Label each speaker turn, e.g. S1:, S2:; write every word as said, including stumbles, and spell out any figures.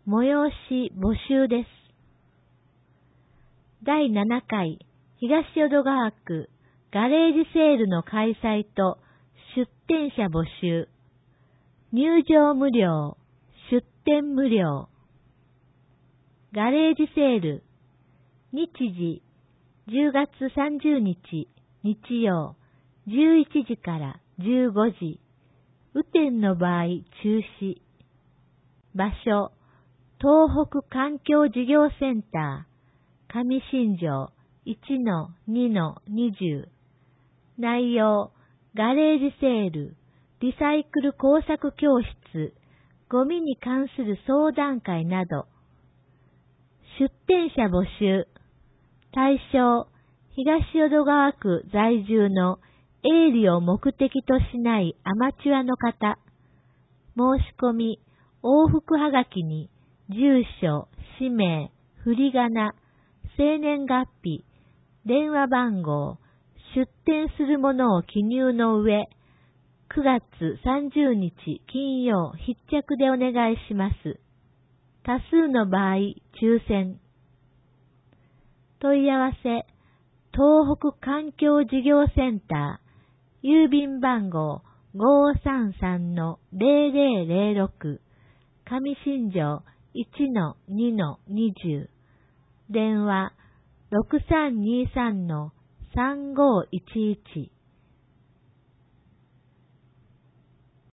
S1: 催し募集です。だいななかい東淀川区ガレージセールの開催と出店者募集。入場無料、出店無料。ガレージセール。日時、じゅうがつさんじゅうにち、日曜、じゅういちじからじゅうごじ。雨天の場合中止。場所、東北環境事業センター、上新庄 いちのにのにじゅう。内容、ガレージセール、リサイクル工作教室、ゴミに関する相談会など。出店者募集。対象、東淀川区在住の営利を目的としないアマチュアの方。申し込み、往復はがきに、住所、氏名、振り仮名、生年月日、電話番号、出店するものを記入の上、くがつさんじゅうにち金曜必着でお願いします。多数の場合、抽選。問い合わせ、東北環境事業センター、郵便番号 ごーさんさんのぜろぜろぜろろく、上新庄 いちのにのにじゅう、電話 ろくさんにさんのさんごーいちいち。